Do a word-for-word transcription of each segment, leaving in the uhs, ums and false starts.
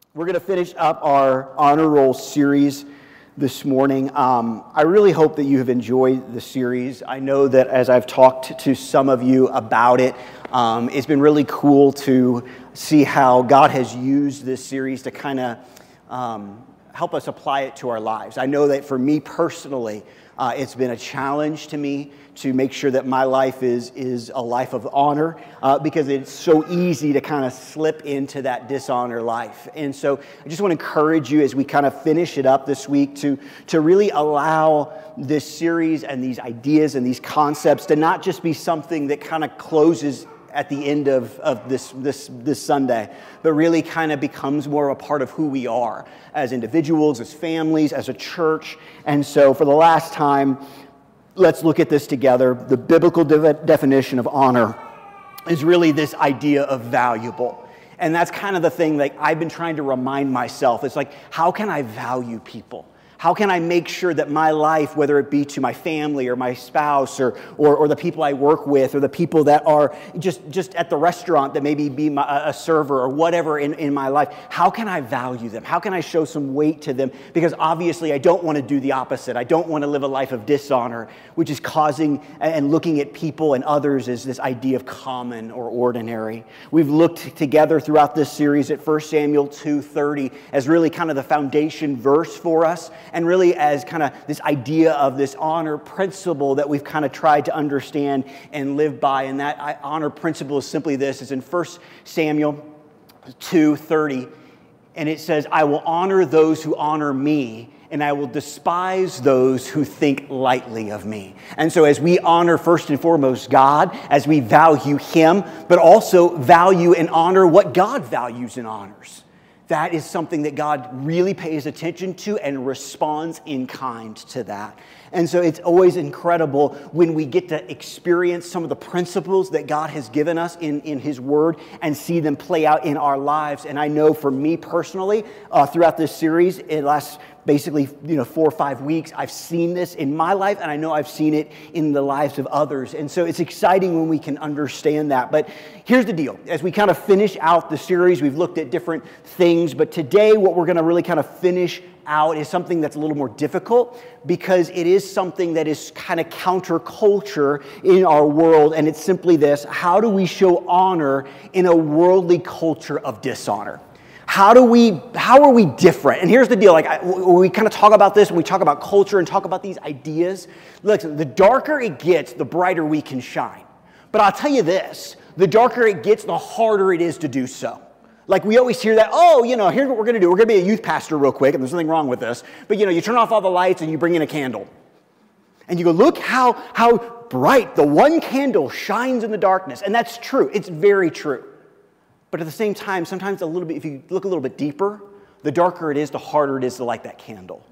We're going to finish up our honor roll series this morning. Um, I really hope that you have enjoyed the series. I know that as I've talked to some of you about it, um, it's been really cool to see how God has used this series to kind of um, help us apply it to our lives. I know that for me personally, uh, it's been a challenge to me to make sure that my life is, is a life of honor uh, because it's so easy to kind of slip into that dishonor life. And so I just want to encourage you as we kind of finish it up this week to, to really allow this series and these ideas and these concepts to not just be something that kind of closes at the end of, of this, this, this Sunday, but really kind of becomes more a part of who we are as individuals, as families, as a church. And so for the last time, let's look at this together. The biblical de- definition of honor is really this idea of valuable. And that's kind of the thing that I've been trying to remind myself. It's like, how can I value people? How can I make sure that my life, whether it be to my family or my spouse or, or, or the people I work with or the people that are just, just at the restaurant that maybe be my, a server or whatever in, in my life, how can I value them? How can I show some weight to them? Because obviously I don't want to do the opposite. I don't want to live a life of dishonor, which is causing and looking at people and others as this idea of common or ordinary. We've looked together throughout this series at First Samuel two thirty as really kind of the foundation verse for us. And really as kind of this idea of this honor principle that we've kind of tried to understand and live by. And that honor principle is simply this. It's in First Samuel two thirty. And it says, I will honor those who honor me, and I will despise those who think lightly of me. And so as we honor first and foremost God, as we value Him, but also value and honor what God values and honors. That is something that God really pays attention to and responds in kind to that. And so it's always incredible when we get to experience some of the principles that God has given us in, in His Word and see them play out in our lives. And I know for me personally, uh, throughout this series, it lasts basically, you know, four or five weeks, I've seen this in my life, and I know I've seen it in the lives of others. And so it's exciting when we can understand that. But here's the deal. As we kind of finish out the series, we've looked at different things, but today what we're going to really kind of finish out is something that's a little more difficult because it is something that is kind of counterculture in our world, and it's simply this: how do we show honor in a worldly culture of dishonor? How do we, how are we different? And here's the deal, like I, we kind of talk about this and we talk about culture and talk about these ideas. Listen, the darker it gets, the brighter we can shine. But I'll tell you this, the darker it gets, the harder it is to do so. Like we always hear that, oh, you know, here's what we're going to do. We're going to be a youth pastor real quick, and there's nothing wrong with this. But, you know, you turn off all the lights and you bring in a candle. And you go, look how, how bright the one candle shines in the darkness. And that's true. It's very true. But at the same time, sometimes a little bit, if you look a little bit deeper, the darker it is, the harder it is to light that candle.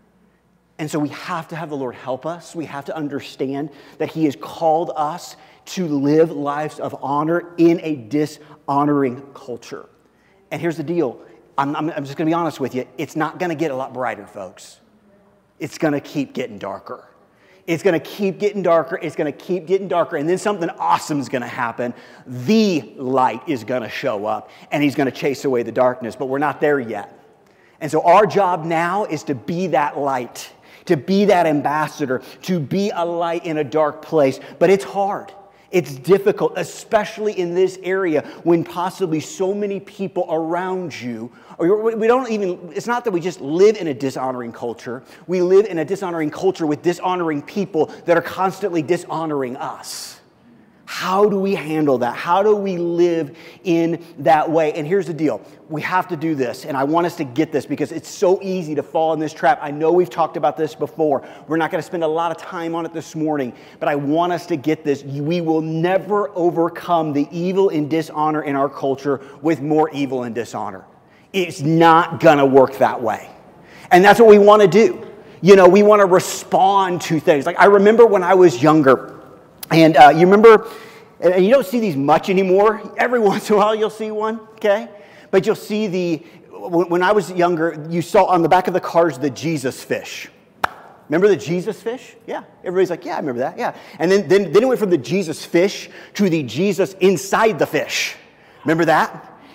And so we have to have the Lord help us. We have to understand that He has called us to live lives of honor in a dishonoring culture. And here's the deal. I'm, I'm, I'm just going to be honest with you. It's not going to get a lot brighter, folks. It's going to keep getting darker. It's going to keep getting darker. It's going to keep getting darker. And then something awesome is going to happen. The light is going to show up, and He's going to chase away the darkness. But we're not there yet. And so our job now is to be that light, to be that ambassador, to be a light in a dark place. But it's hard. It's difficult, especially in this area when possibly so many people around you, or we don't even, it's not that we just live in a dishonoring culture. We live in a dishonoring culture with dishonoring people that are constantly dishonoring us. How do we handle that? How do we live in that way? And here's the deal. We have to do this, and I want us to get this because it's so easy to fall in this trap. I know we've talked about this before. We're not going to spend a lot of time on it this morning, but I want us to get this. We will never overcome the evil and dishonor in our culture with more evil and dishonor. It's not going to work that way. And that's what we want to do. You know, we want to respond to things. Like I remember when I was younger, and uh, you remember, and you don't see these much anymore. Every once in a while you'll see one, okay? But you'll see the, when I was younger, you saw on the back of the cars the Jesus fish. Remember the Jesus fish? Yeah. Everybody's like, yeah, I remember that, yeah. And then, then, then it went from the Jesus fish to the Jesus inside the fish. Remember that?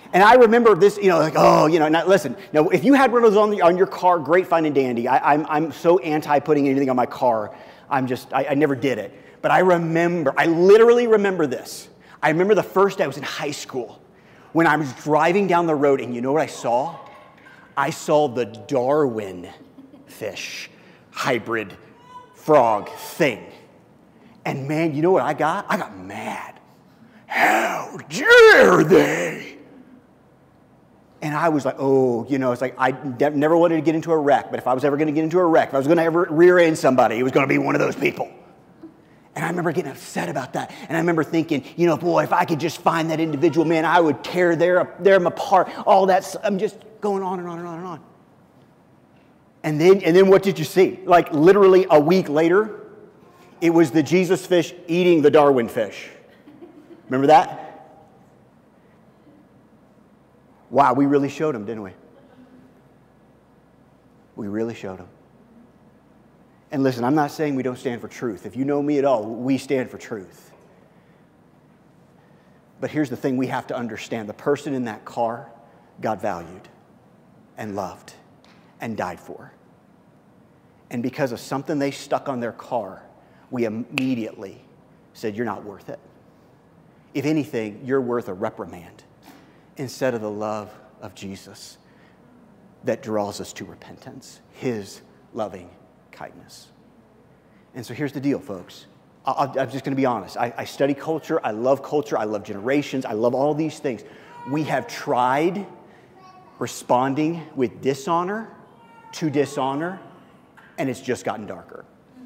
And I remember this, you know, like, oh, you know, now listen, now if you had one of those on, the, on your car, great, fine, and dandy. I, I'm, I'm so anti putting anything on my car. I'm just, I, I never did it. But I remember, I literally remember this. I remember the first day I was in high school when I was driving down the road, and you know what I saw? I saw the Darwin fish hybrid frog thing. And man, you know what I got? I got mad. How dare they? And I was like, oh, you know, it's like I never wanted to get into a wreck, but if I was ever going to get into a wreck, if I was going to ever rear end somebody, it was going to be one of those people. And I remember getting upset about that. And I remember thinking, you know, boy, if I could just find that individual, man, I would tear their, them apart. All that, I'm just going on and on and on and on. And then, and then what did you see? Like literally a week later, it was the Jesus fish eating the Darwin fish. Remember that? Wow, we really showed them, didn't we? We really showed them. And listen, I'm not saying we don't stand for truth. If you know me at all, we stand for truth. But here's the thing we have to understand. The person in that car, God valued and loved and died for. And because of something they stuck on their car, we immediately said, you're not worth it. If anything, you're worth a reprimand instead of the love of Jesus that draws us to repentance, his loving kindness. And so here's the deal, folks. I'll, I'm just going to be honest. I, I study culture. I love culture. I love generations. I love all these things. We have tried responding with dishonor to dishonor, and it's just gotten darker.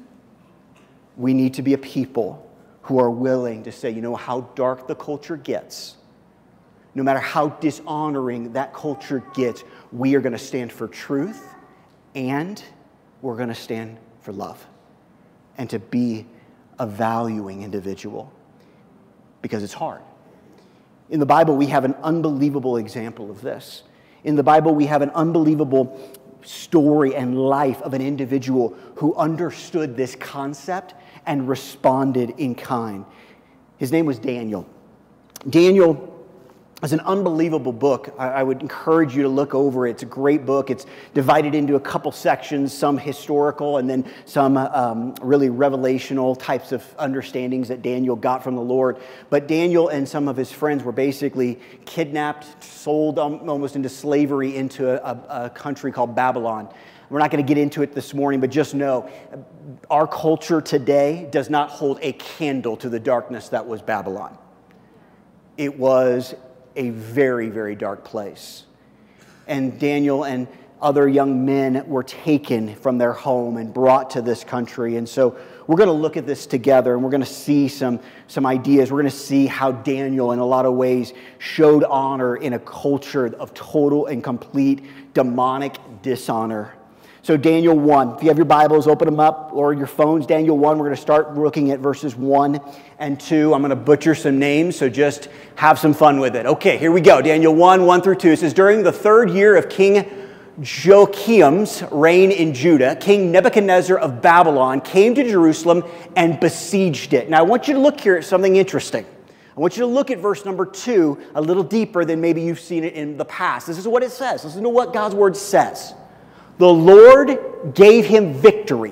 We need to be a people who are willing to say, you know, how dark the culture gets, no matter how dishonoring that culture gets, we are going to stand for truth and we're going to stand for love and to be a valuing individual because it's hard. In the Bible, we have an unbelievable example of this. In the Bible, we have an unbelievable story and life of an individual who understood this concept and responded in kind. His name was Daniel. Daniel is an unbelievable book. I would encourage you to look over it. It's a great book. It's divided into a couple sections, some historical and then some um, really revelational types of understandings that Daniel got from the Lord. But Daniel and some of his friends were basically kidnapped, sold almost into slavery into a, a country called Babylon. We're not going to get into it this morning, but just know our culture today does not hold a candle to the darkness that was Babylon. It was a very, very dark place. And Daniel and other young men were taken from their home and brought to this country. And so we're going to look at this together and we're going to see some, some ideas. We're going to see how Daniel, in a lot of ways, showed honor in a culture of total and complete demonic dishonor. So Daniel one, if you have your Bibles, open them up, or your phones. Daniel one, we're going to start looking at verses one and two. I'm going to butcher some names, so just have some fun with it. Okay, here we go. Daniel one, one through two. It says, during the third year of King Joachim's reign in Judah, King Nebuchadnezzar of Babylon came to Jerusalem and besieged it. Now I want you to look here at something interesting. I want you to look at verse number two a little deeper than maybe you've seen it in the past. This is what it says. Listen to what God's word says. The Lord gave him victory.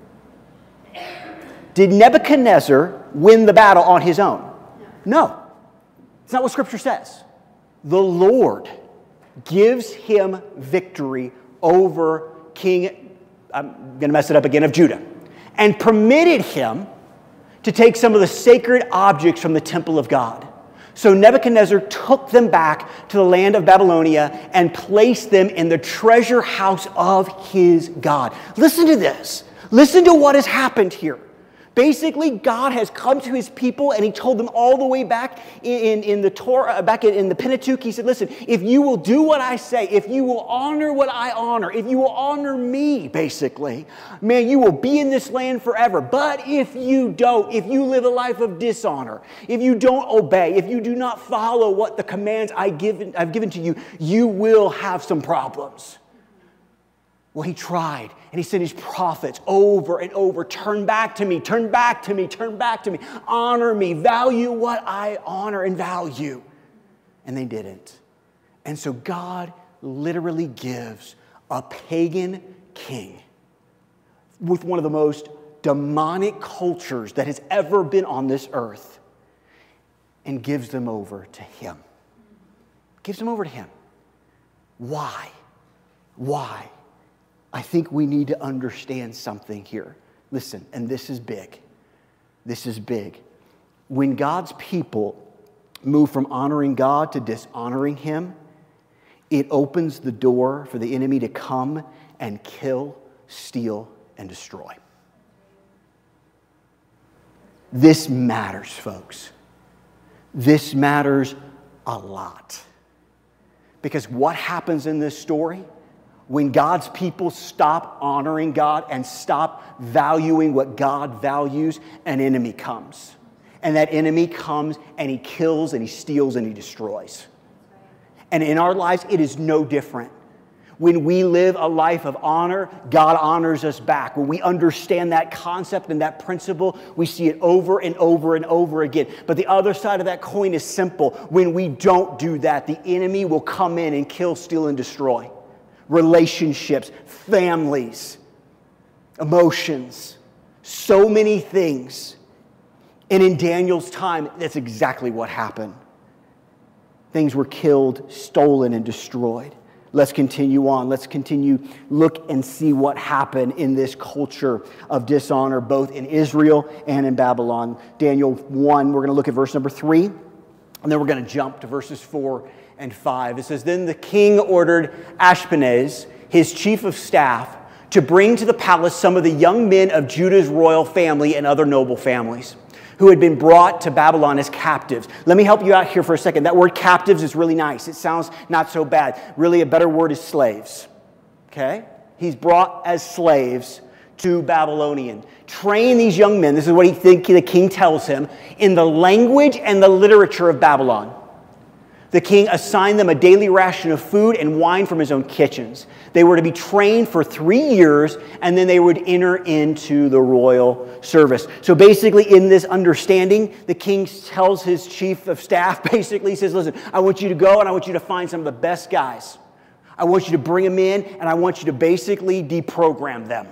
Did Nebuchadnezzar win the battle on his own? No. It's not what Scripture says. The Lord gives him victory over King, I'm going to mess it up again, of Judah, and permitted him to take some of the sacred objects from the temple of God. So Nebuchadnezzar took them back to the land of Babylonia and placed them in the treasure house of his God. Listen to this. Listen to what has happened here. Basically, God has come to his people and he told them all the way back in, in, in the Torah, back in, in the Pentateuch, he said, listen, if you will do what I say, if you will honor what I honor, if you will honor me, basically, man, you will be in this land forever. But if you don't, if you live a life of dishonor, if you don't obey, if you do not follow what the commands I give, I've given to you, you will have some problems. Well, he tried, and he sent his prophets over and over. Turn back to me, turn back to me, turn back to me. Honor me, value what I honor and value. And they didn't. And so God literally gives a pagan king with one of the most demonic cultures that has ever been on this earth and gives them over to him. Gives them over to him. Why? Why? I think we need to understand something here. Listen, and this is big. This is big. When God's people move from honoring God to dishonoring him, it opens the door for the enemy to come and kill, steal, and destroy. This matters, folks. This matters a lot. Because what happens in this story, when God's people stop honoring God and stop valuing what God values, an enemy comes. And that enemy comes and he kills and he steals and he destroys. And in our lives, it is no different. When we live a life of honor, God honors us back. When we understand that concept and that principle, we see it over and over and over again. But the other side of that coin is simple. When we don't do that, the enemy will come in and kill, steal, and destroy. Relationships, families, emotions, so many things. And in Daniel's time, that's exactly what happened. Things were killed, stolen, and destroyed. Let's continue on. Let's continue, look and see what happened in this culture of dishonor, both in Israel and in Babylon. Daniel one, we're going to look at verse number three, and then we're going to jump to verses four and five. It says, Then the king ordered Ashpenaz, his chief of staff, to bring to the palace some of the young men of Judah's royal family and other noble families who had been brought to Babylon as captives. Let me help you out here for a second. That word captives is really nice. It sounds not so bad. Really, a better word is slaves. Okay? He's brought as slaves to Babylonian. Train these young men, this is what he think the king tells him, in the language and the literature of Babylon. The king assigned them a daily ration of food and wine from his own kitchens. They were to be trained for three years, and then they would enter into the royal service. So basically, in this understanding, the king tells his chief of staff, basically, he says, listen, I want you to go and I want you to find some of the best guys. I want you to bring them in, and I want you to basically deprogram them.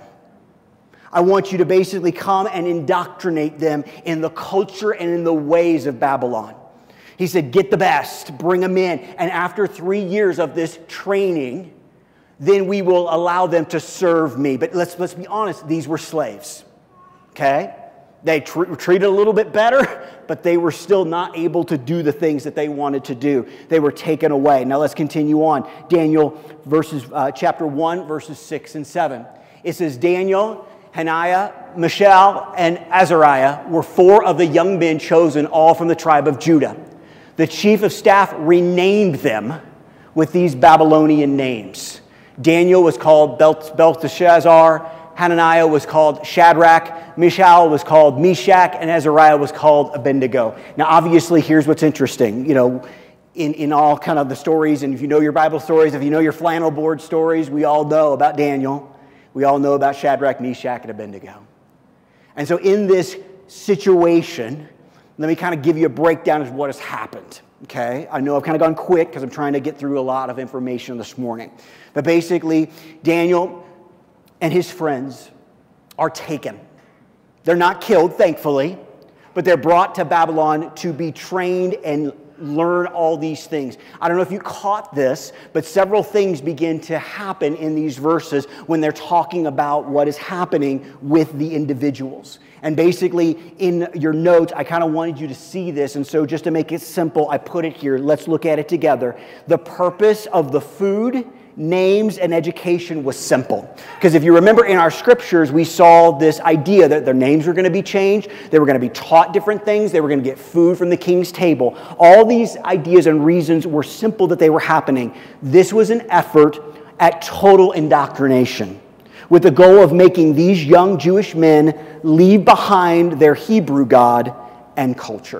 I want you to basically come and indoctrinate them in the culture and in the ways of Babylon. He said, get the best, bring them in. And after three years of this training, then we will allow them to serve me. But let's, let's be honest, these were slaves, okay? They tr- were treated a little bit better, but they were still not able to do the things that they wanted to do. They were taken away. Now let's continue on. Daniel verses, uh, chapter one, verses six and seven. It says, Daniel, Hananiah, Mishael, and Azariah were four of the young men chosen, all from the tribe of Judah. The chief of staff renamed them with these Babylonian names. Daniel was called Belteshazzar, Hananiah was called Shadrach, Mishael was called Meshach, and Azariah was called Abednego. Now, obviously, here's what's interesting. You know, in, in all kind of the stories, and if you know your Bible stories, if you know your flannel board stories, we all know about Daniel. We all know about Shadrach, Meshach, and Abednego. And so in this situation, let me kind of give you a breakdown of what has happened, okay? I know I've kind of gone quick because I'm trying to get through a lot of information this morning. But basically, Daniel and his friends are taken. They're not killed, thankfully, but they're brought to Babylon to be trained and learn all these things. I don't know if you caught this, but several things begin to happen in these verses when they're talking about what is happening with the individuals. And basically, in your notes, I kind of wanted you to see this. And so just to make it simple, I put it here. Let's look at it together. The purpose of the food, names, and education was simple. Because if you remember in our scriptures, we saw this idea that their names were going to be changed. They were going to be taught different things. They were going to get food from the king's table. All these ideas and reasons were simple that they were happening. This was an effort at total indoctrination, with the goal of making these young Jewish men leave behind their Hebrew God and culture.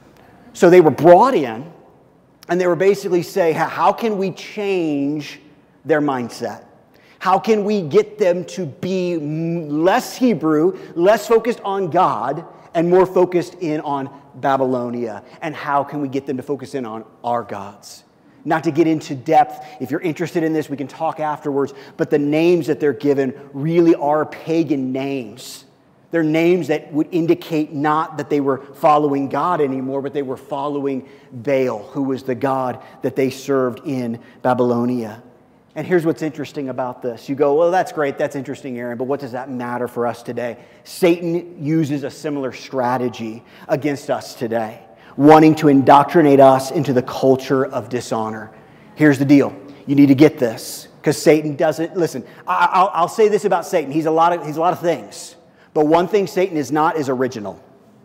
So they were brought in, and they were basically saying, how can we change their mindset? How can we get them to be less Hebrew, less focused on God, and more focused in on Babylonia? And how can we get them to focus in on our gods? Not to get into depth. If you're interested in this, we can talk afterwards. But the names that they're given really are pagan names. They're names that would indicate not that they were following God anymore, but they were following Baal, who was the god that they served in Babylonia. And here's what's interesting about this. You go, well, that's great, that's interesting, Aaron, but what does that matter for us today? Satan uses a similar strategy against us today, wanting to indoctrinate us into the culture of dishonor. Here's the deal. You need to get this, because Satan doesn't, listen, I, I'll, I'll say this about Satan. He's a lot of, he's a lot of things. But one thing Satan is not is original.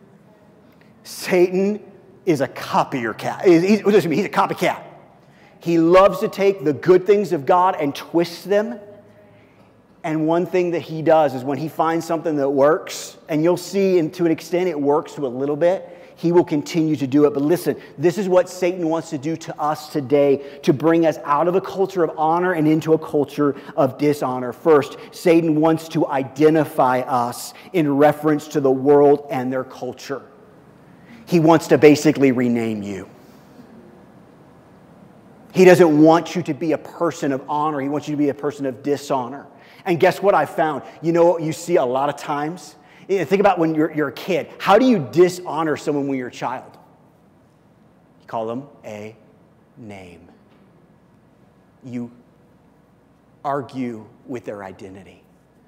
Satan is a copycat. He's, listen to me, he's a copycat. He loves to take the good things of God and twist them. And one thing that he does is when he finds something that works, and you'll see and to an extent it works to a little bit, he will continue to do it. But listen, this is what Satan wants to do to us today, to bring us out of a culture of honor and into a culture of dishonor. First, Satan wants to identify us in reference to the world and their culture. He wants to basically rename you. He doesn't want you to be a person of honor. He wants you to be a person of dishonor. And guess what I found? You know what you see a lot of times? Think about when you're, you're a kid. How do you dishonor someone when you're a child? You call them a name. You argue with their identity.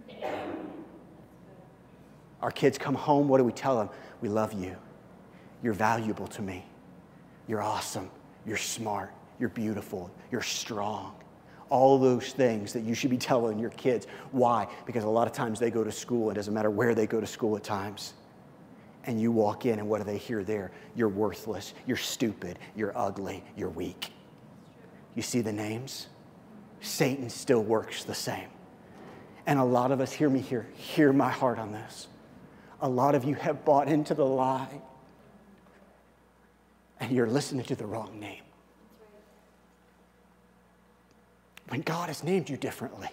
Our kids come home, what do we tell them? We love you. You're valuable to me. You're awesome. You're smart. You're beautiful. You're strong. All those things that you should be telling your kids. Why? Because a lot of times they go to school. It doesn't matter where they go to school at times. And you walk in and what do they hear there? You're worthless. You're stupid. You're ugly. You're weak. You see the names? Satan still works the same. And a lot of us, hear me here, hear my heart on this. A lot of you have bought into the lie. And you're listening to the wrong name. When God has named you differently.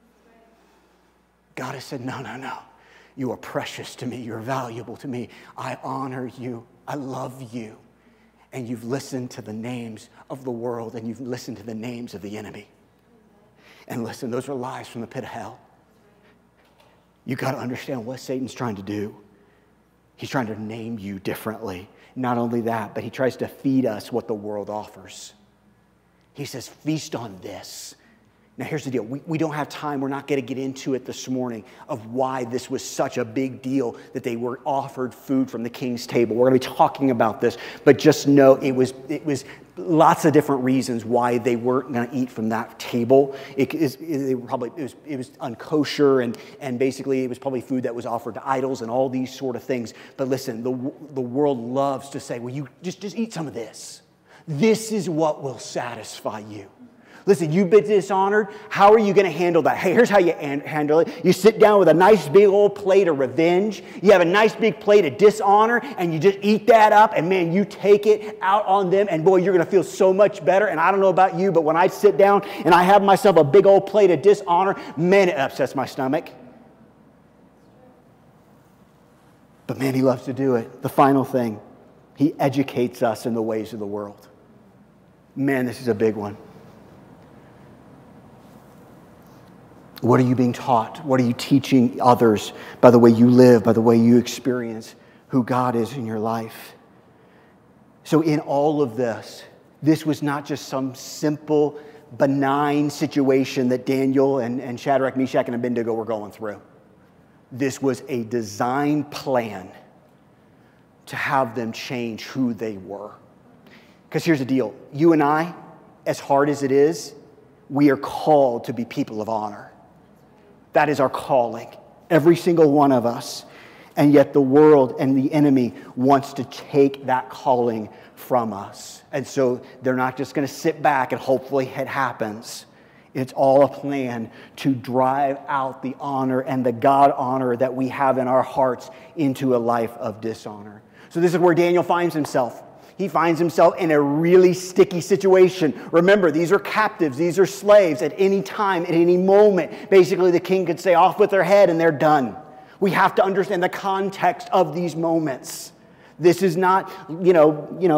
God has said, no, no, no. You are precious to me. You're valuable to me. I honor you. I love you. And you've listened to the names of the world and you've listened to the names of the enemy. And listen, those are lies from the pit of hell. You've got to understand what Satan's trying to do. He's trying to name you differently. Not only that, but he tries to feed us what the world offers. He says, feast on this. Now, here's the deal. We, we don't have time. We're not going to get into it this morning of why this was such a big deal that they were offered food from the king's table. We're going to be talking about this, but just know it was it was lots of different reasons why they weren't going to eat from that table. It, it, it, were probably, it was, it was unkosher, and, and basically it was probably food that was offered to idols and all these sort of things. But listen, the, the world loves to say, well, you just, just eat some of this. This is what will satisfy you. Listen, you've been dishonored. How are you going to handle that? Hey, here's how you handle it. You sit down with a nice big old plate of revenge. You have a nice big plate of dishonor, and you just eat that up, and man, you take it out on them, and boy, you're going to feel so much better. And I don't know about you, but when I sit down and I have myself a big old plate of dishonor, man, it upsets my stomach. But man, he loves to do it. The final thing, he educates us in the ways of the world. Man, this is a big one. What are you being taught? What are you teaching others by the way you live, by the way you experience who God is in your life? So in all of this, this was not just some simple, benign situation that Daniel and, and Shadrach, Meshach, and Abednego were going through. This was a design plan to have them change who they were. Because here's the deal. You and I, as hard as it is, we are called to be people of honor. That is our calling, every single one of us. And yet the world and the enemy wants to take that calling from us. And so they're not just going to sit back and hopefully it happens. It's all a plan to drive out the honor and the God honor that we have in our hearts into a life of dishonor. So this is where Daniel finds himself. He finds himself in a really sticky situation. Remember, these are captives. These are slaves. At any time, at any moment, basically the king could say off with their head and they're done. We have to understand the context of these moments. This is not, you know, you know,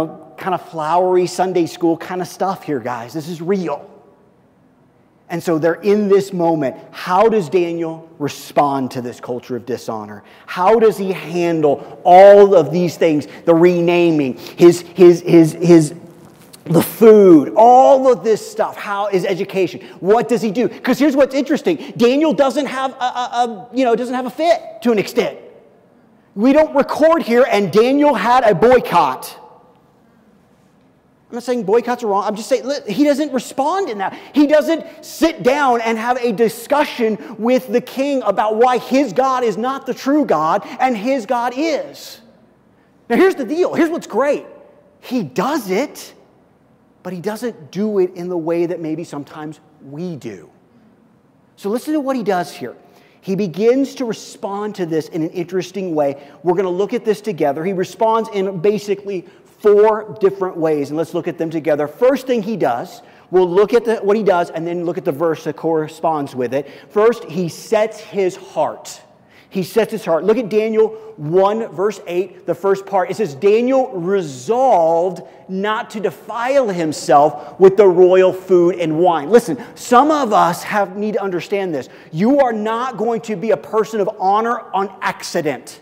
kind of flowery Sunday school kind of stuff here, guys. This is real. And so they're in this moment. How does Daniel respond to this culture of dishonor? How does he handle all of these things? The renaming, his, his, his, his, the food, all of this stuff. How is education? What does he do? Because here's what's interesting. Daniel doesn't have a, a, a, you know, doesn't have a fit to an extent. We don't record here, and Daniel had a boycott. I'm not saying boycotts are wrong. I'm just saying he doesn't respond in that. He doesn't sit down and have a discussion with the king about why his God is not the true God and his God is. Now here's the deal. Here's what's great. He does it, but he doesn't do it in the way that maybe sometimes we do. So listen to what he does here. He begins to respond to this in an interesting way. We're going to look at this together. He responds in basically four different ways, and let's look at them together. First thing he does, we'll look at the, what he does and then look at the verse that corresponds with it. First, he sets his heart. He sets his heart. Look at Daniel one, verse eight, the first part. It says, Daniel resolved not to defile himself with the royal food and wine. Listen, some of us have need to understand this. You are not going to be a person of honor on accident.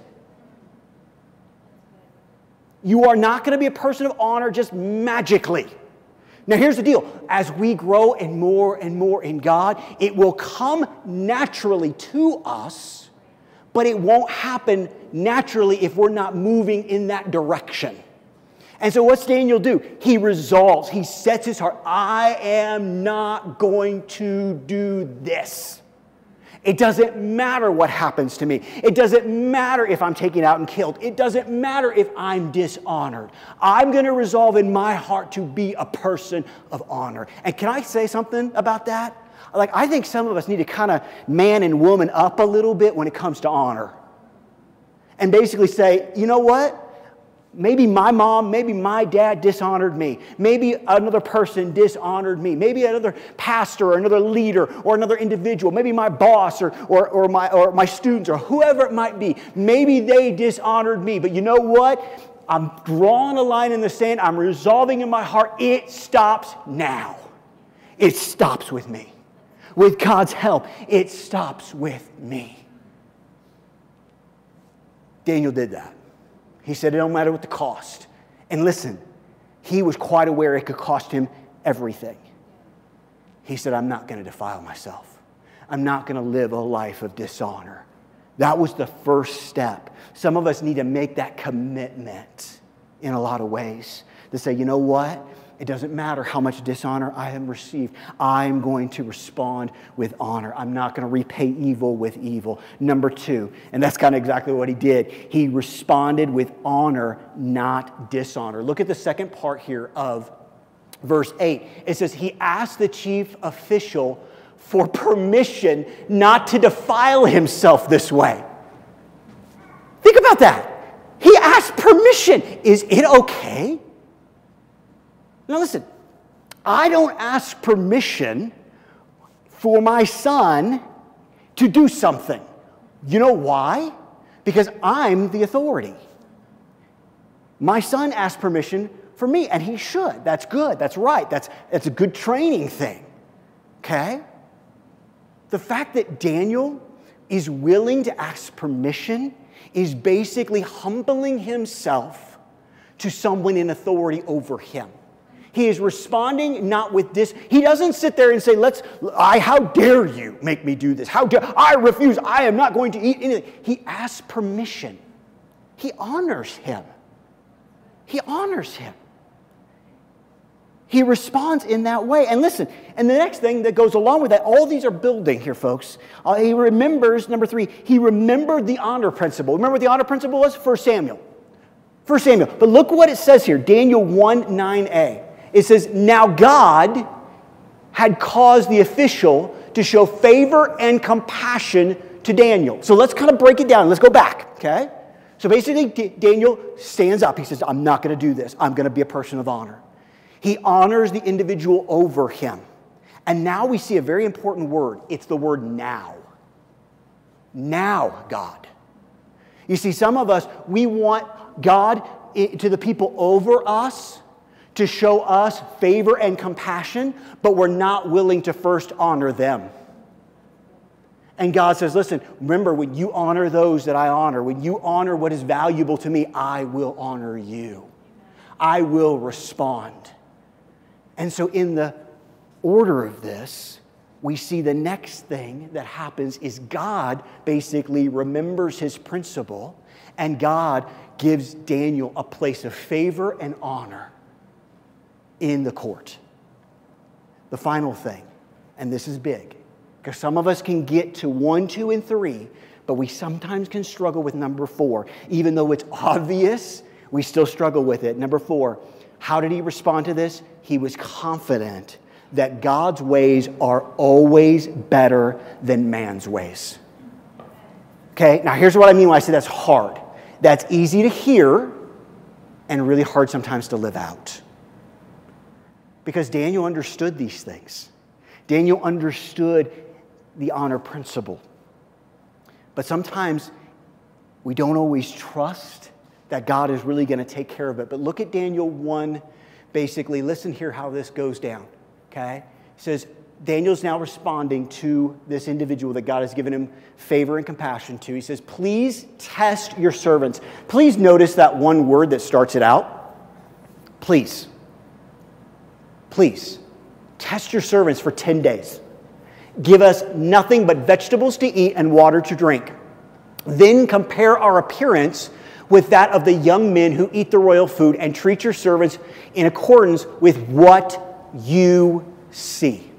You are not going to be a person of honor just magically. Now here's the deal. As we grow and more and more in God, it will come naturally to us, but it won't happen naturally if we're not moving in that direction. And so what's Daniel do? He resolves. He sets his heart. I am not going to do this. It doesn't matter what happens to me. It doesn't matter if I'm taken out and killed. It doesn't matter if I'm dishonored. I'm going to resolve in my heart to be a person of honor. And can I say something about that? Like, I think some of us need to kind of man and woman up a little bit when it comes to honor. And basically say, you know what? Maybe my mom, maybe my dad dishonored me. Maybe another person dishonored me. Maybe another pastor or another leader or another individual. Maybe my boss or, or, or, my, or my students or whoever it might be. Maybe they dishonored me. But you know what? I'm drawing a line in the sand. I'm resolving in my heart. It stops now. It stops with me. With God's help, it stops with me. Daniel did that. He said it don't matter what the cost. And listen, he was quite aware it could cost him everything. He said, I'm not going to defile myself. I'm not going to live a life of dishonor. That was the first step. Some of us need to make that commitment in a lot of ways. To say, you know what? It doesn't matter how much dishonor I have received. I'm going to respond with honor. I'm not going to repay evil with evil. Number two, and that's kind of exactly what he did. He responded with honor, not dishonor. Look at the second part here of verse eight. It says, he asked the chief official for permission not to defile himself this way. Think about that. He asked permission. Is it okay? Now listen, I don't ask permission for my son to do something. You know why? Because I'm the authority. My son asked permission for me, and he should. That's good. That's right. That's, that's a good training thing. Okay? The fact that Daniel is willing to ask permission is basically humbling himself to someone in authority over him. He is responding not with this. He doesn't sit there and say, "Let's. I. How dare you make me do this? How dare I refuse? I am not going to eat anything." He asks permission. He honors him. He honors him. He responds in that way. And listen, and the next thing that goes along with that, all these are building here, folks. Uh, he remembers, number three, he remembered the honor principle. Remember what the honor principle was? First Samuel. First Samuel. But look what it says here, Daniel one nine a. It says, now God had caused the official to show favor and compassion to Daniel. So let's kind of break it down. Let's go back, okay? So basically, D- Daniel stands up. He says, I'm not going to do this. I'm going to be a person of honor. He honors the individual over him. And now we see a very important word. It's the word now. Now, God. You see, some of us, we want God to the people over us to show us favor and compassion, but we're not willing to first honor them. And God says, listen, remember, when you honor those that I honor, when you honor what is valuable to me, I will honor you. I will respond. And so in the order of this, we see the next thing that happens is God basically remembers his principle, and God gives Daniel a place of favor and honor in the court. The final thing, and this is big, because some of us can get to one, two, and three, but we sometimes can struggle with number four. Even though it's obvious, we still struggle with it. Number four, how did he respond to this? He was confident that God's ways are always better than man's ways. Okay, now here's what I mean when I say that's hard. That's easy to hear and really hard sometimes to live out. Because Daniel understood these things. Daniel understood the honor principle. But sometimes we don't always trust that God is really going to take care of it. But look at Daniel one, basically. Listen here how this goes down. Okay? It says, Daniel's now responding to this individual that God has given him favor and compassion to. He says, please test your servants. Please notice that one word that starts it out. Please. Please. Test your servants for ten days. Give us nothing but vegetables to eat and water to drink. Then compare our appearance with that of the young men who eat the royal food, and treat your servants in accordance with what you see.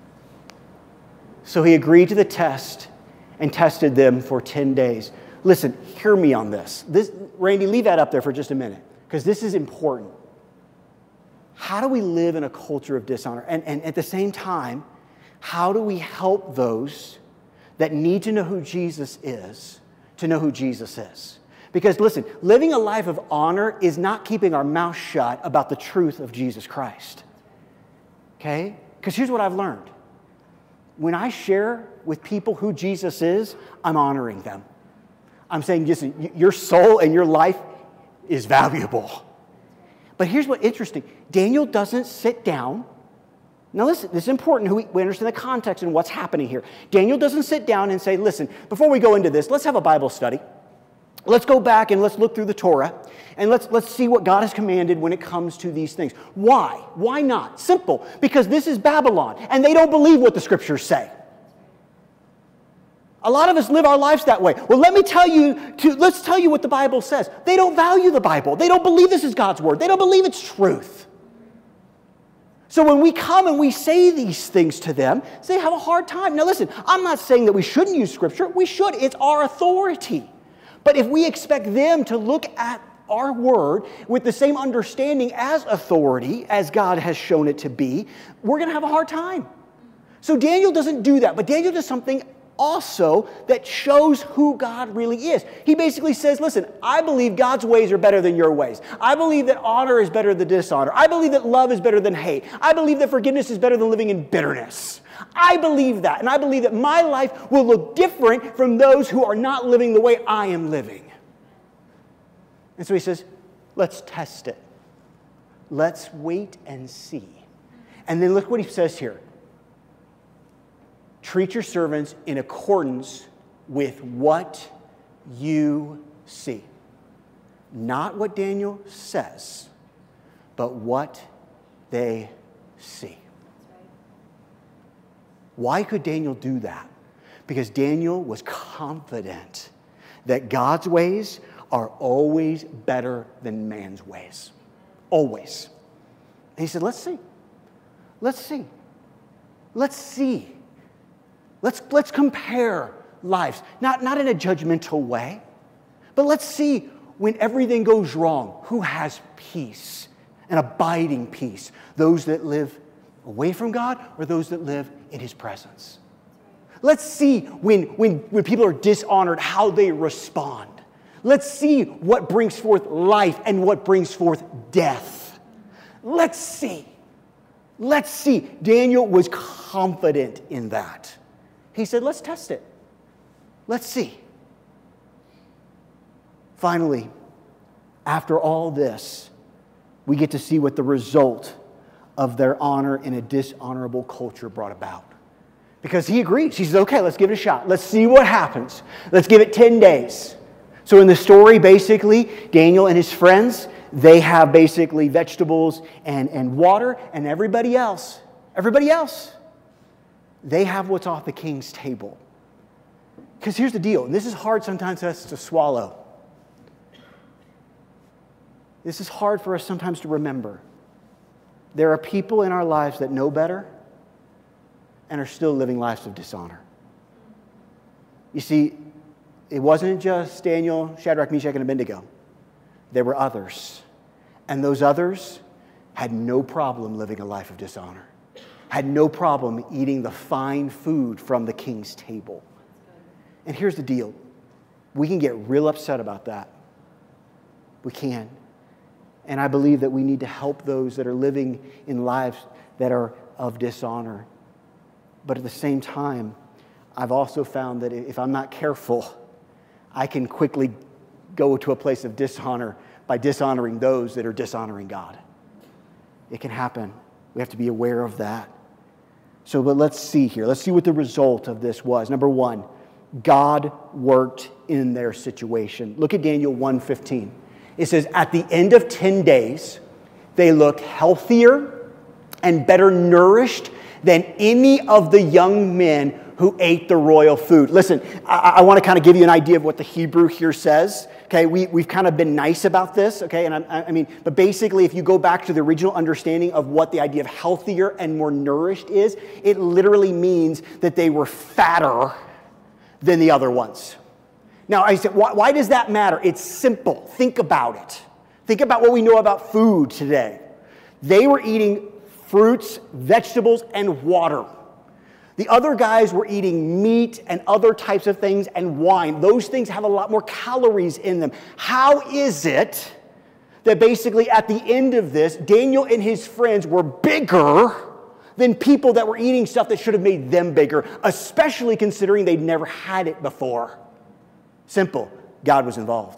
So he agreed to the test and tested them for ten days. Listen, hear me on this. This, Randy, leave that up there for just a minute, because this is important. How do we live in a culture of dishonor? And, and at the same time, how do we help those that need to know who Jesus is to know who Jesus is? Because listen, living a life of honor is not keeping our mouth shut about the truth of Jesus Christ. Okay? Because here's what I've learned. When I share with people who Jesus is, I'm honoring them. I'm saying, listen, your soul and your life is valuable. But here's what's interesting. Daniel doesn't sit down. Now listen, this is important. We, we understand the context and what's happening here. Daniel doesn't sit down and say, listen, before we go into this, let's have a Bible study. Let's go back and let's look through the Torah, and let's, let's see what God has commanded when it comes to these things. Why? Why not? Simple. Because this is Babylon, and they don't believe what the Scriptures say. A lot of us live our lives that way. Well, let me tell you, to, let's tell you what the Bible says. They don't value the Bible. They don't believe this is God's Word. They don't believe it's truth. So when we come and we say these things to them, they have a hard time. Now listen, I'm not saying that we shouldn't use Scripture. We should. It's our authority. But if we expect them to look at our word with the same understanding as authority, as God has shown it to be, we're going to have a hard time. So Daniel doesn't do that, but Daniel does something also that shows who God really is. He basically says, listen, I believe God's ways are better than your ways. I believe that honor is better than dishonor. I believe that love is better than hate. I believe that forgiveness is better than living in bitterness. I believe that, and I believe that my life will look different from those who are not living the way I am living. And so he says, let's test it. Let's wait and see. And then look what he says here. Treat your servants in accordance with what you see. Not what Daniel says, but what they see. Why could Daniel do that? Because Daniel was confident that God's ways are always better than man's ways. Always. And he said, let's see. Let's see. Let's see. Let's, let's compare lives. Not, not in a judgmental way, but let's see when everything goes wrong, who has peace, an abiding peace. Those that live away from God or those that live in His presence. Let's see when, when, when people are dishonored, how they respond. Let's see what brings forth life and what brings forth death. Let's see. Let's see. Daniel was confident in that. He said, let's test it. Let's see. Finally, after all this, we get to see what the result of their honor in a dishonorable culture brought about. Because he agrees. He says, okay, let's give it a shot. Let's see what happens. Let's give it ten days. So in the story, basically, Daniel and his friends, they have basically vegetables and, and water, and everybody else, everybody else, they have what's off the king's table. Because here's the deal, and this is hard sometimes for us to swallow. This is hard for us sometimes to remember. There are people in our lives that know better and are still living lives of dishonor. You see, it wasn't just Daniel, Shadrach, Meshach, and Abednego. There were others. And those others had no problem living a life of dishonor, had no problem eating the fine food from the king's table. And here's the deal. We can get real upset about that. We can. And I believe that we need to help those that are living in lives that are of dishonor. But at the same time, I've also found that if I'm not careful, I can quickly go to a place of dishonor by dishonoring those that are dishonoring God. It can happen. We have to be aware of that. So but let's see here. Let's see what the result of this was. Number one, God worked in their situation. Look at Daniel one fifteen. It says, at the end of ten days, they looked healthier and better nourished than any of the young men who ate the royal food. Listen, I, I want to kind of give you an idea of what the Hebrew here says. Okay, we, we've kind of been nice about this, okay? And I, I mean, but basically, if you go back to the original understanding of what the idea of healthier and more nourished is, it literally means that they were fatter than the other ones. Now, I said, why, why does that matter? It's simple. Think about it. Think about what we know about food today. They were eating fruits, vegetables, and water. The other guys were eating meat and other types of things and wine. Those things have a lot more calories in them. How is it that basically at the end of this, Daniel and his friends were bigger than people that were eating stuff that should have made them bigger, especially considering they'd never had it before? Simple. God was involved.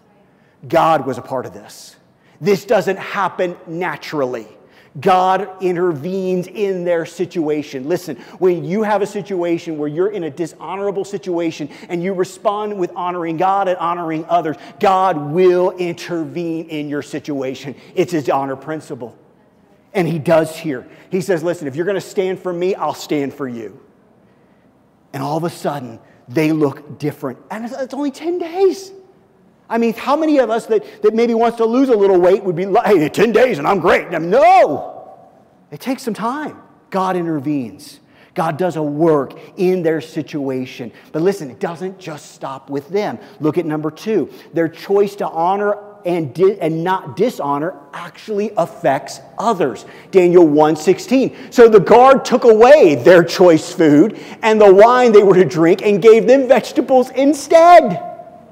God was a part of this. This doesn't happen naturally. God intervenes in their situation. Listen, when you have a situation where you're in a dishonorable situation and you respond with honoring God and honoring others, God will intervene in your situation. It's his honor principle. And he does here. He says, listen, if you're going to stand for me, I'll stand for you. And all of a sudden, they look different. And it's, it's only ten days. I mean, how many of us that, that maybe wants to lose a little weight would be like, hey, ten days and I'm great. I mean, no! It takes some time. God intervenes. God does a work in their situation. But listen, it doesn't just stop with them. Look at number two. Their choice to honor and, di- and not dishonor actually affects others. Daniel one sixteen. So the guard took away their choice food and the wine they were to drink and gave them vegetables instead.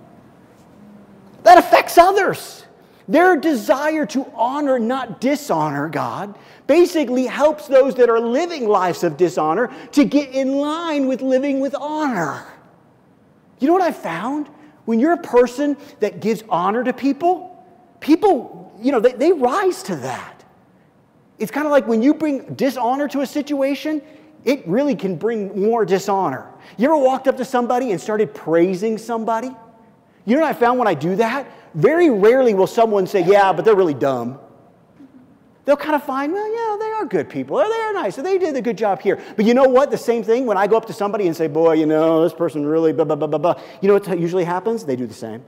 That affects others. Their desire to honor, not dishonor God, basically helps those that are living lives of dishonor to get in line with living with honor. You know what I found? When you're a person that gives honor to people, people, you know, they, they rise to that. It's kind of like when you bring dishonor to a situation, it really can bring more dishonor. You ever walked up to somebody and started praising somebody? You know what I found when I do that? Very rarely will someone say, yeah, but they're really dumb. They'll kind of find, well, yeah, they are good people. Or they're nice. So they did a good job here. But you know what? The same thing, when I go up to somebody and say, boy, you know, this person really blah, blah, blah, blah, blah. You know what usually happens? They do the same.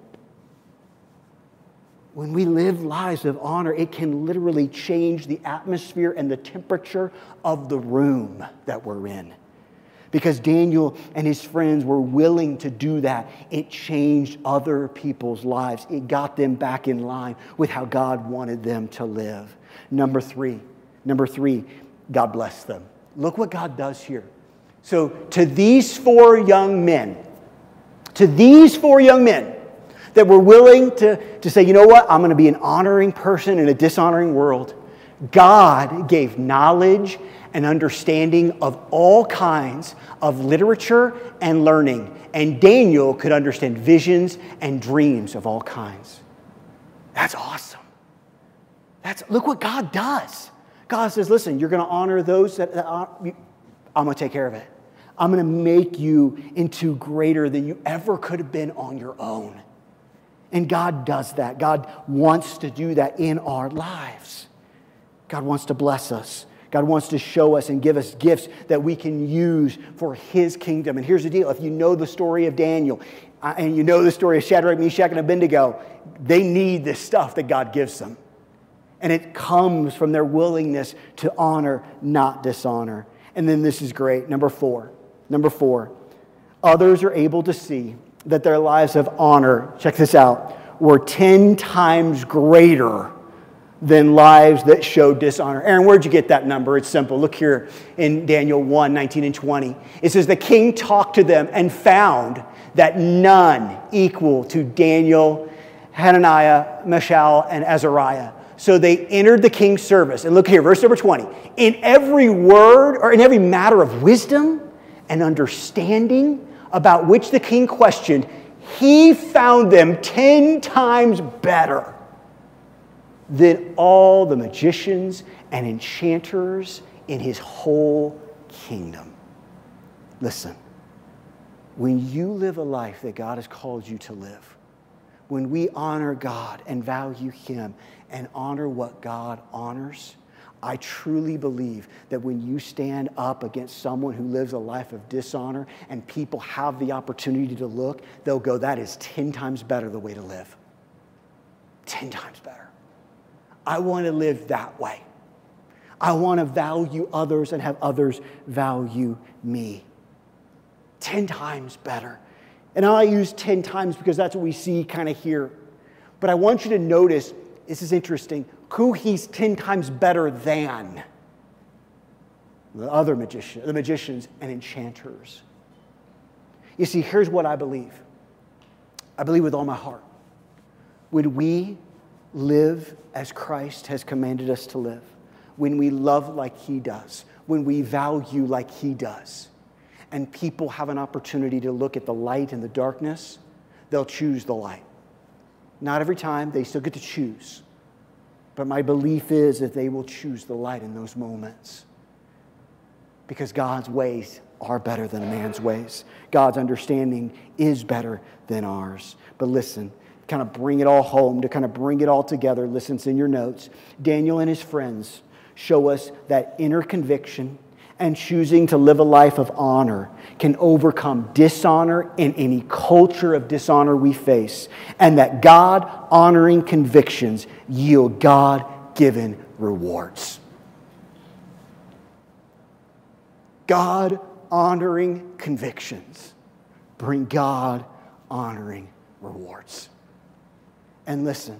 When we live lives of honor, it can literally change the atmosphere and the temperature of the room that we're in. Because Daniel and his friends were willing to do that. It changed other people's lives. It got them back in line with how God wanted them to live. Number three, number three, God blessed them. Look what God does here. So to these four young men, to these four young men that were willing to, to say, you know what, I'm going to be an honoring person in a dishonoring world, God gave knowledge and understanding of all kinds of literature and learning. And Daniel could understand visions and dreams of all kinds. That's awesome. That's, look what God does. God says, listen, you're going to honor those that, that honor, I'm going to take care of it. I'm going to make you into greater than you ever could have been on your own. And God does that. God wants to do that in our lives. God wants to bless us. God wants to show us and give us gifts that we can use for His kingdom. And here's the deal. If you know the story of Daniel and you know the story of Shadrach, Meshach, and Abednego, they need this stuff that God gives them. And it comes from their willingness to honor, not dishonor. And then this is great. Number four. Number four. Others are able to see that their lives of honor, check this out, were ten times greater than lives that showed dishonor. Aaron, where'd you get that number? It's simple. Look here in Daniel one, nineteen and twenty. It says, the king talked to them and found that none equal to Daniel, Hananiah, Mishael, and Azariah. So they entered the king's service. And look here, verse number twenty. In every word or in every matter of wisdom and understanding about which the king questioned, he found them ten times better than all the magicians and enchanters in his whole kingdom. Listen, when you live a life that God has called you to live, when we honor God and value Him and honor what God honors, I truly believe that when you stand up against someone who lives a life of dishonor and people have the opportunity to look, they'll go, that is ten times better the way to live. Ten times better. I want to live that way. I want to value others and have others value me. Ten times better. And I use ten times because that's what we see kind of here. But I want you to notice, this is interesting, who he's ten times better than. The other magicians, the magicians and enchanters. You see, here's what I believe. I believe with all my heart. When we live as Christ has commanded us to live, when we love like He does, when we value like He does, and people have an opportunity to look at the light and the darkness, they'll choose the light. Not every time, they still get to choose. But my belief is that they will choose the light in those moments. Because God's ways are better than man's ways. God's understanding is better than ours. But listen, kind of bring it all home, to kind of bring it all together. Listen, it's in your notes. Daniel and his friends show us that inner conviction and choosing to live a life of honor can overcome dishonor in any culture of dishonor we face, and that God-honoring convictions yield God-given rewards. God-honoring convictions bring God-honoring rewards. And listen,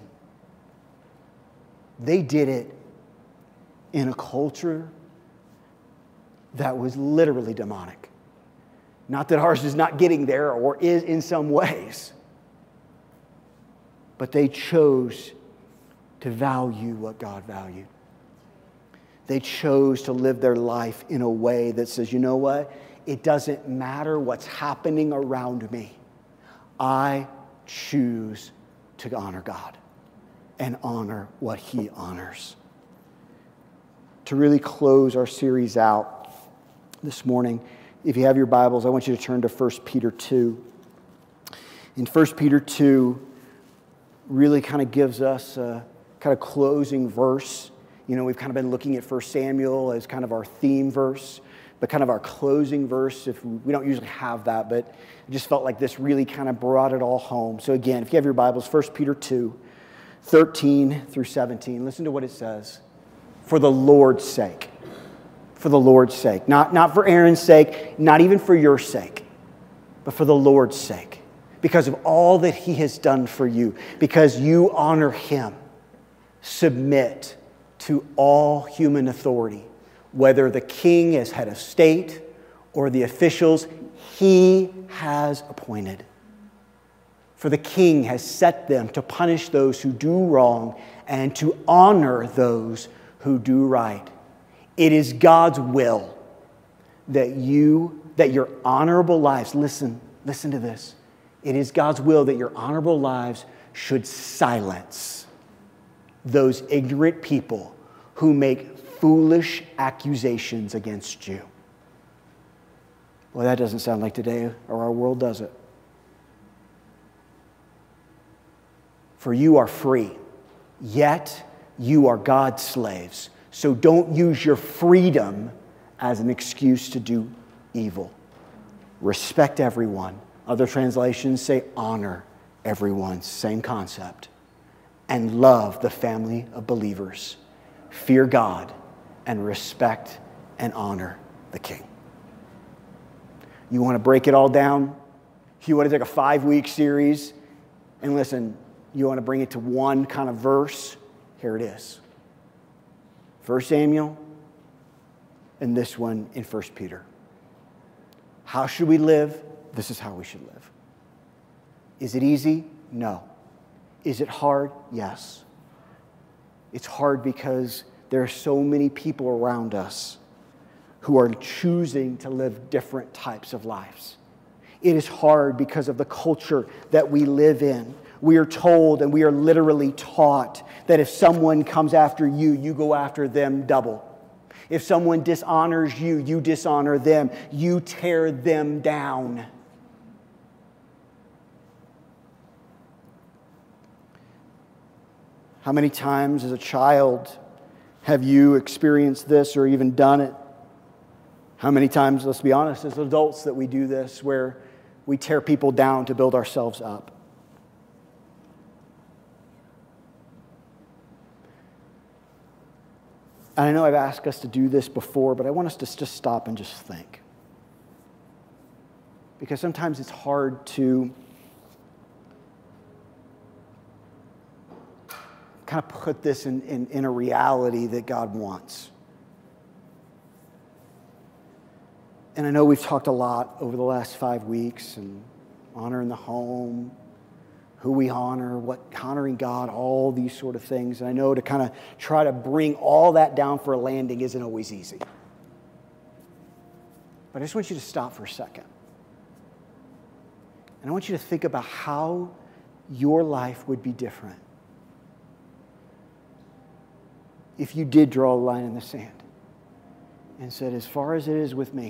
they did it in a culture that was literally demonic. Not that ours is not getting there or is in some ways, but they chose to value what God valued. They chose to live their life in a way that says, you know what? It doesn't matter what's happening around me. I choose to honor God and honor what He honors. To really close our series out this morning, if you have your Bibles, I want you to turn to First Peter two. In First Peter two, really kind of gives us a kind of closing verse. You know, we've kind of been looking at First Samuel as kind of our theme verse, but kind of our closing verse. If we don't usually have that, but I just felt like this really kind of brought it all home. So again, if you have your Bibles, First Peter two, thirteen through seventeen, listen to what it says. For the Lord's sake. For the Lord's sake. Not, not for Aaron's sake, not even for your sake, but for the Lord's sake. Because of all that He has done for you. Because you honor Him. Submit to all human authority, whether the king as head of state or the officials He has appointed. For the king has set them to punish those who do wrong and to honor those who do right. It is God's will that you, that your honorable lives, listen, listen to this. It is God's will that your honorable lives should silence those ignorant people who make foolish accusations against you. Well, that doesn't sound like today or our world, does it? For you are free, yet you are God's slaves. So don't use your freedom as an excuse to do evil. Respect everyone. Other translations say honor everyone. Same concept. And love the family of believers. Fear God and respect and honor the King. You want to break it all down? You want to take a five-week series and listen, you want to bring it to one kind of verse? Here it is. First Samuel and this one in First Peter. How should we live? This is how we should live. Is it easy? No. Is it hard? Yes. It's hard because there are so many people around us who are choosing to live different types of lives. It is hard because of the culture that we live in. We are told and we are literally taught that if someone comes after you, you go after them double. If someone dishonors you, you dishonor them. You tear them down. How many times as a child have you experienced this or even done it? How many times, let's be honest, as adults that we do this where we tear people down to build ourselves up? And I know I've asked us to do this before, but I want us to just stop and just think. Because sometimes it's hard to kind of put this in, in, in a reality that God wants. And I know we've talked a lot over the last five weeks, and honor in the home, who we honor, what honoring God, all these sort of things. And I know to kind of try to bring all that down for a landing isn't always easy. But I just want you to stop for a second. And I want you to think about how your life would be different if you did draw a line in the sand and said, as far as it is with me,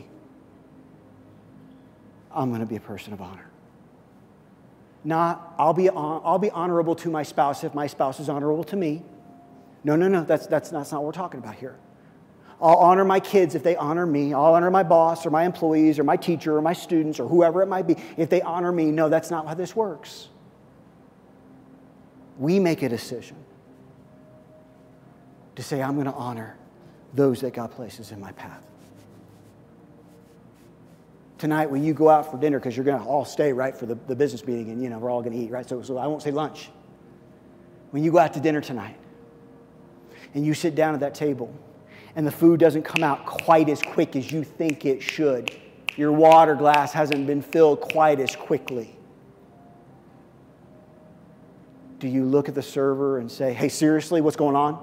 I'm going to be a person of honor. Not, I'll be, I'll be honorable to my spouse if my spouse is honorable to me. No, no, no, that's, that's, that's not what we're talking about here. I'll honor my kids if they honor me. I'll honor my boss or my employees or my teacher or my students or whoever it might be if they honor me. No, that's not how this works. We make a decision to say, I'm going to honor those that God places in my path. Tonight, when you go out for dinner, because you're going to all stay, right, for the, the business meeting, and, you know, we're all going to eat, right? So, so I won't say lunch. When you go out to dinner tonight, and you sit down at that table, and the food doesn't come out quite as quick as you think it should, your water glass hasn't been filled quite as quickly, do you look at the server and say, hey, seriously, what's going on?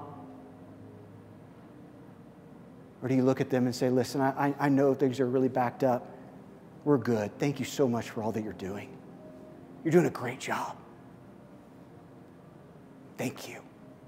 Or do you look at them and say, listen, I, I know things are really backed up. We're good. Thank you so much for all that you're doing. You're doing a great job. Thank you.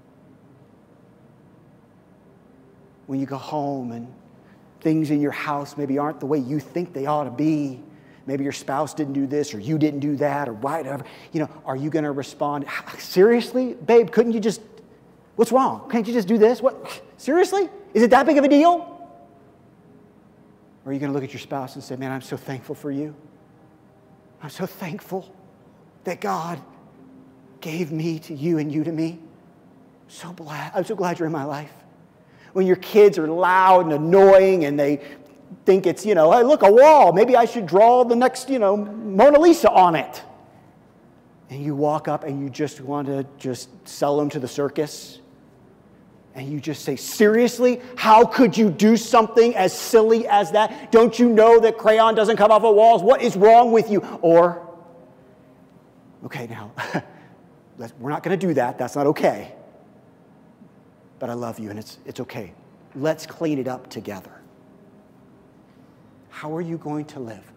When you go home and things in your house maybe aren't the way you think they ought to be, maybe your spouse didn't do this or you didn't do that or whatever, you know, are you going to respond, seriously, babe, couldn't you just, what's wrong? Can't you just do this? What? Seriously? Is it that big of a deal? Or are you going to look at your spouse and say, man, I'm so thankful for you. I'm so thankful that God gave me to you and you to me. So glad. I'm so glad you're in my life. When your kids are loud and annoying and they think it's, you know, hey, look, a wall. Maybe I should draw the next, you know, Mona Lisa on it. And you walk up and you just want to just sell them to the circus. And you just say, seriously? How could you do something as silly as that? Don't you know that crayon doesn't come off of walls? What is wrong with you? Or, okay, now, we're not going to do that. That's not okay. But I love you, and it's, it's okay. Let's clean it up together. How are you going to live?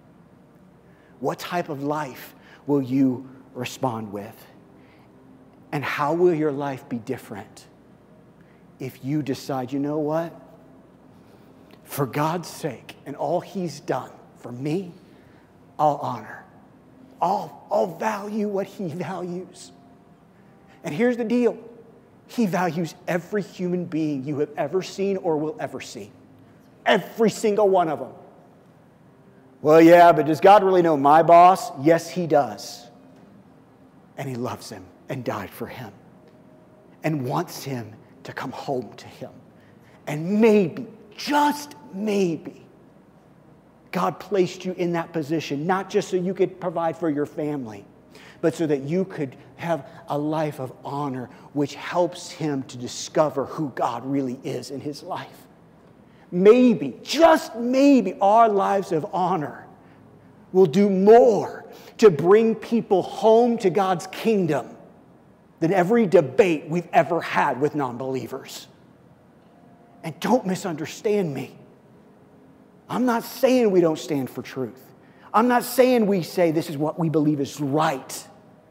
What type of life will you respond with? And how will your life be different if you decide, you know what? For God's sake and all He's done for me, I'll honor. I'll, I'll value what He values. And here's the deal. He values every human being you have ever seen or will ever see. Every single one of them. Well, yeah, but does God really know my boss? Yes, He does. And He loves him and died for him and wants him to come home to him. And maybe, just maybe, God placed you in that position, not just so you could provide for your family, but so that you could have a life of honor, which helps him to discover who God really is in his life. Maybe, just maybe, our lives of honor will do more to bring people home to God's kingdom than every debate we've ever had with non-believers. And don't misunderstand me. I'm not saying we don't stand for truth. I'm not saying we say this is what we believe is right.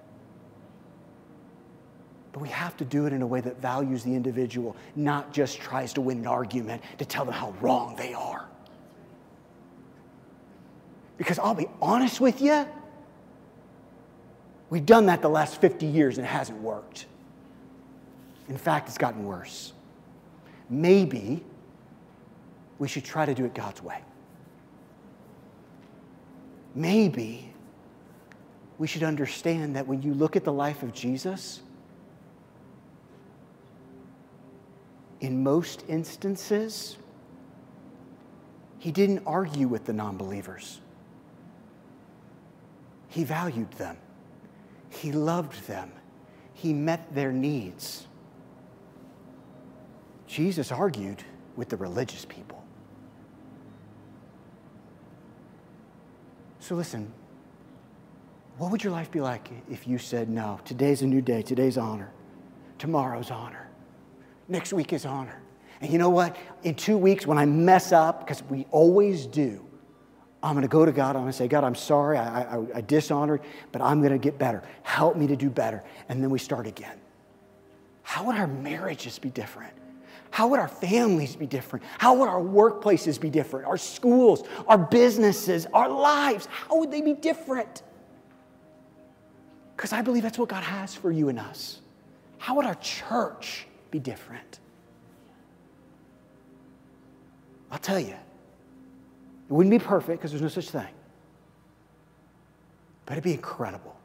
But we have to do it in a way that values the individual, not just tries to win an argument to tell them how wrong they are. Because I'll be honest with you, we've done that the last fifty years and it hasn't worked. In fact, it's gotten worse. Maybe we should try to do it God's way. Maybe we should understand that when you look at the life of Jesus, in most instances, he didn't argue with the non-believers. He valued them. He loved them. He met their needs. Jesus argued with the religious people. So listen, what would your life be like if you said, no, today's a new day, today's honor, tomorrow's honor, next week is honor. And you know what? In two weeks when I mess up, because we always do, I'm going to go to God, I'm going to say, God, I'm sorry, I, I, I dishonored, but I'm going to get better. Help me to do better. And then we start again. How would our marriages be different? How would our families be different? How would our workplaces be different? Our schools, our businesses, our lives, how would they be different? Because I believe that's what God has for you and us. How would our church be different? I'll tell you, it wouldn't be perfect because there's no such thing. But it'd be incredible.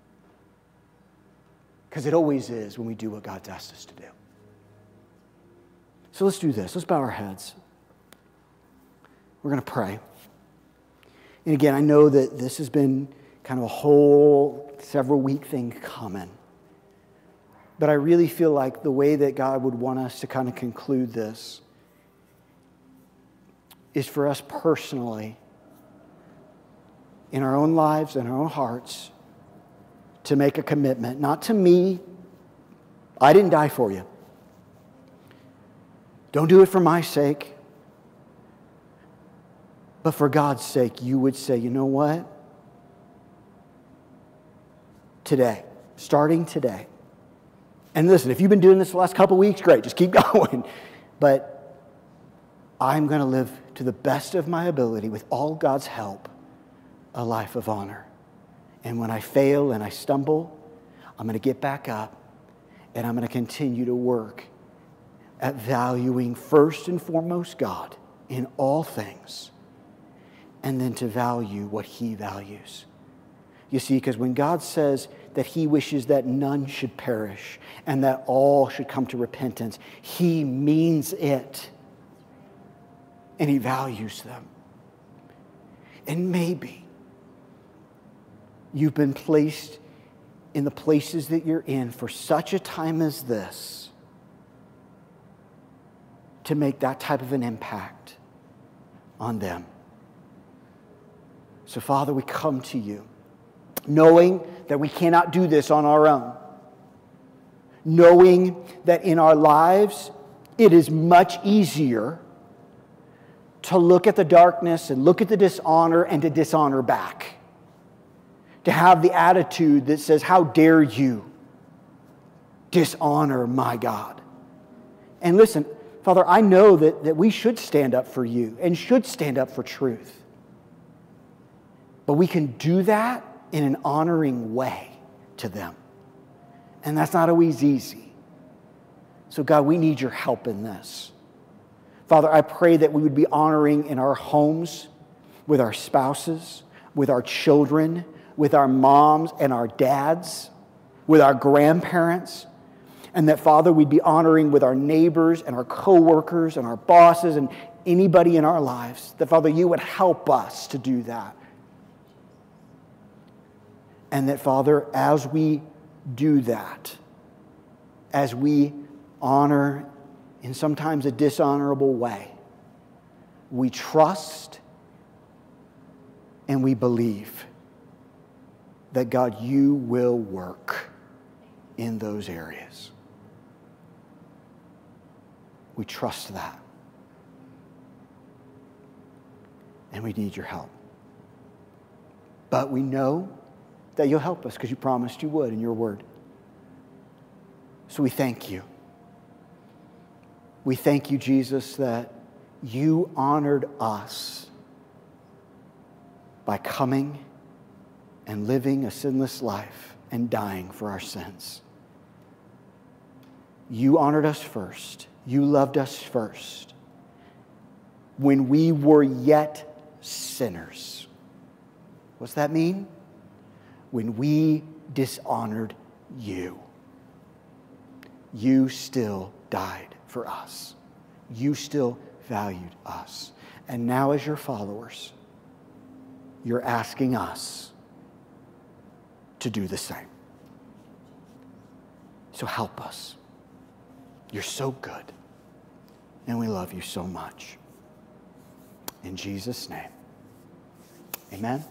Because it always is when we do what God's asked us to do. So let's do this. Let's bow our heads. We're going to pray. And again, I know that this has been kind of a whole several week thing coming. But I really feel like the way that God would want us to kind of conclude this is for us personally, in our own lives and our own hearts, to make a commitment. Not to me. I didn't die for you. Don't do it for my sake. But for God's sake, you would say, you know what? Today, starting today. And listen, if you've been doing this the last couple weeks, great, just keep going. But I'm going to live to the best of my ability, with all God's help, a life of honor. And when I fail and I stumble, I'm going to get back up and I'm going to continue to work at valuing first and foremost God in all things, and then to value what He values. You see, because when God says that He wishes that none should perish and that all should come to repentance, He means it. And He values them. And maybe you've been placed in the places that you're in for such a time as this to make that type of an impact on them. So, Father, we come to you knowing that we cannot do this on our own. Knowing that in our lives it is much easier to look at the darkness and look at the dishonor and to dishonor back. To have the attitude that says, how dare you? dishonor my God. And listen, Father, I know that, that we should stand up for you and should stand up for truth. But we can do that in an honoring way to them. And that's not always easy. So God, we need your help in this. Father, I pray that we would be honoring in our homes, with our spouses, with our children, with our moms and our dads, with our grandparents, and that, Father, we'd be honoring with our neighbors and our coworkers and our bosses and anybody in our lives. That, Father, you would help us to do that. And that, Father, as we do that, as we honor in sometimes a dishonorable way, we trust and we believe that, God, you will work in those areas. We trust that. And we need your help. But we know that you'll help us because you promised you would in your word. So we thank you. We thank you, Jesus, that you honored us by coming and living a sinless life and dying for our sins. You honored us first. You loved us first when we were yet sinners. What's that mean? When we dishonored you, you still died for us. You still valued us. And now as your followers, you're asking us to do the same. So help us. You're so good. And we love you so much. In Jesus' name. Amen.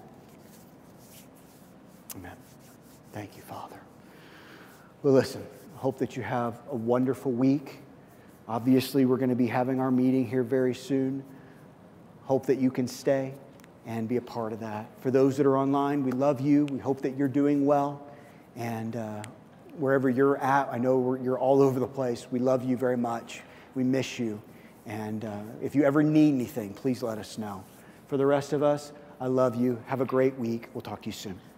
Amen. Thank you, Father. Well, listen, I hope that you have a wonderful week. Obviously, we're going to be having our meeting here very soon. Hope that you can stay and be a part of that. For those that are online, we love you. We hope that you're doing well. And uh, wherever you're at, I know we're, you're all over the place. We love you very much. We miss you. And uh, if you ever need anything, please let us know. For the rest of us, I love you. Have a great week. We'll talk to you soon.